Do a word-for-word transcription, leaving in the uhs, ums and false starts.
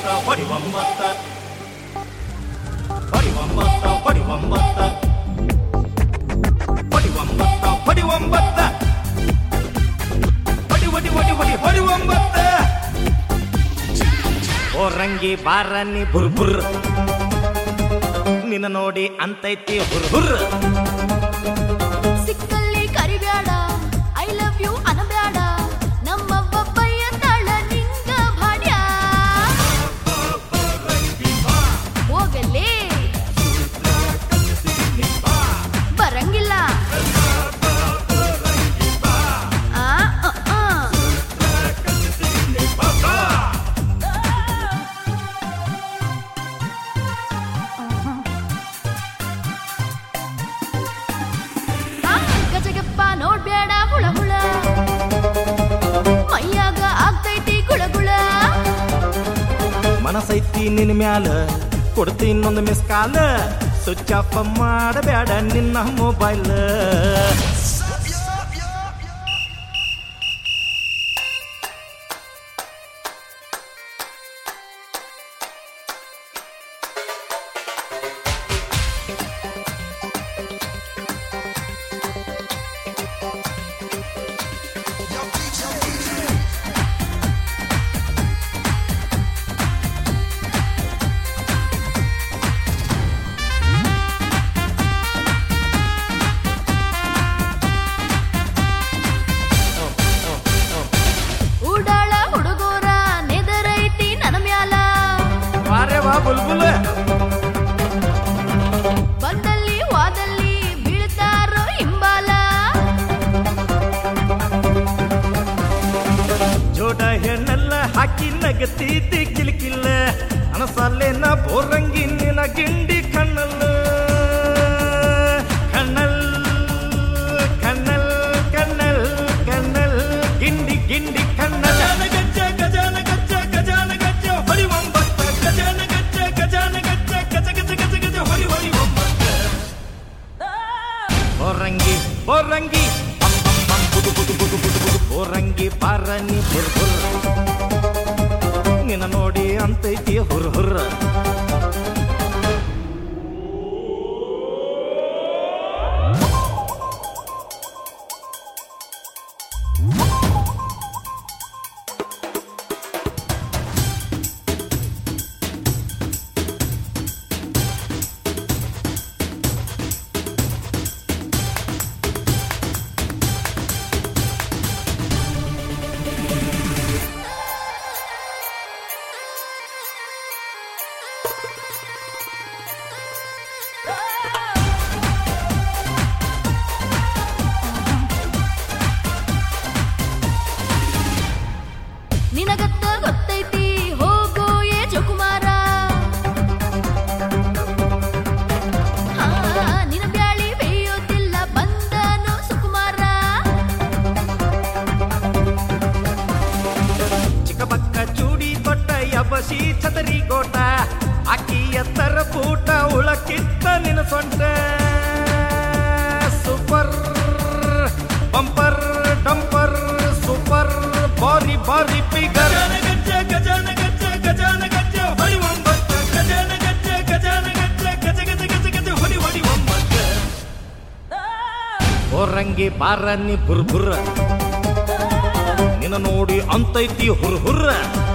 ಹೊಡಿ ಒಂಬತ್ತ ಹೊಡಿ ಒಂಬತ್ತ ಹೊಡಿ ಒಂಬತ್ತ ಹೊಡಿ ಒಂಬತ್ತ ಹೊಡಿ ಒಂಬತ್ತ ಹೊಡಿ ಹೊಡಿ ಹೊಡಿ ಹೊಡಿ ಹೊಡಿ ಒಂಬತ್ತ ಓ ರಂಗಿ ಬಾರನಿ ಬುರ್ ಬುರ್ ನಿನ್ನ ನೋಡಿ ಅಂತೈತಿ ಹುರ್ ಹುರ್ ಸಿಕ್ಕಲ್ಲಿ ಕರಿಬ್ಯಾಡ ಐ ಲವ್ ಯು ಅನಬ್ಯಾಡ ನಮ್ಮವ್ವ ಬಯ್ಯತಾಳ ನಿಂಗ ಭಾಡ್ಯ ಹೋಗಲೇ ಬರಂಗಿಲ್ಲ ಆ ಆ ಗಜಗಪ್ಪ ನೋಡ್ಬೇಡ ಹುಳ ಹುಳ ಮೈಯಾಗ ಆಗ್ತೈತಿ ಗುಳಗುಳ ಮನಸೈತಿ ನಿನ್ನ ಮ್ಯಾಲ ಕೊಡ್ತಿ ಇನ್ನೊಂದು ಮಿಸ್ ಕಾಲ ಸ್ವಿಚ್ ಆಫ್ ಮಾಡಬೇಡ ನಿನ್ನ ಮೊಬೈಲ್ ಉಡಾಳ ಹುಡುಗೋರ ನೆದರೈತಿ ನನ್ನ ಮ್ಯಾಲ ವಾರೆ ವಾ ಬುಲ್ಬುಲ್ ಬಂದಲ್ಲಿ ವಾದಲ್ಲಿ ಬೀಳ್ತಾರೋ ಹಿಂಬಾಲ ಜೋಡ ಹೆಣ್ಣೆಲ್ಲ ಹಾಕಿ ನಗತೀತಿ ಕಿಲ್ಕಿಲ್ಲ ಅನಸಲ್ಲೇನ ಬೋರಂಗಿ ನಿನ್ನ ಗಿಂಡಿ ಕಣ್ಣಲ್ಲ ಕಣ್ಣಲ್ ಕಣ್ಣಲ್ ಕಣ್ಣಲ್ ಕಣ್ಣಲ್ ಗಿಂಡಿ ಗಿಂಡಿ ಕಣ್ಣಲ್ ಗಜ್ಜ ಗಜಾನ ಗಜ್ಜ ಗಜಾನ ಗಜ್ಜ ಹೊಡಿ ಒಂಬತ್ತ ಗಜಾನ ಗಜ್ಜ ಗಜಾನ ಗಜ್ಜ ಗಜ ಗಜ ಗಜ ಗಜ ಹೊಡಿ ಹೊಡಿ ಒಂಬತ್ತ ಬೋರಂಗಿ ಬೋರಂಗಿ ಬಂ ಬಂ ಬಂ ಬುದು ಬುದು ಬುದು ಬುದು ಬುದು ಬೋರಂಗಿ ಬಾರನಿ ಬುರ್ ಬುರ್ ನಿನ್ನ ನೋಡಿ ಅಂತೈತಿ ಹುರ್ ಹುರ್ ನಿನಗತ್ತ ಗೊತ್ತೈತಿ ಹೋಗೋ ಏ ಜೋಕುಮಾರ ಆ, ನಿನ ಬ್ಯಾಳಿ ಬೇಯೋದಿಲ್ಲ ಬಂದನು ಸುಕುಮಾರ ಚಿಕ್ಕಬಕ್ಕ ಚೂಡಿ ತೊಟ್ಟ ಯಬಸಿ ಚದರಿ ಗೋಟ ಅಕ್ಕಿ ಎತ್ತರ ಬೂಟ ಉಳಕಿತ್ತ ನಿನ್ನ ಸೊಂಟ ಸೂಪರ್ ಬಂಪರ್ ಡಂಪರ್ ಸೂಪರ್ ಬಾರಿ ಬಾರಿ ಪಿಗರ್ ಗಜ್ಜ ಗಜಾನ ಗಜ್ಜ ಗಜಾನ ಗಜ್ಜ ಹೊಡಿ ಒಂಬತ್ತ ಗಜಾನ ಗಜ್ಜ ಗಜಾನ ಗಜ್ಜ ಗಜ ಗಜ ಗಜ ಗಜ ಹೊಡಿ ಹೊಡಿ ಒಂಬತ್ತ ಬೋರಂಗಿ ಬಾರನಿ ಬುರ್ ಬುರ್ ನಿನ್ನ ನೋಡಿ ಅಂತೈತಿ ಹುರ್ ಹುರ್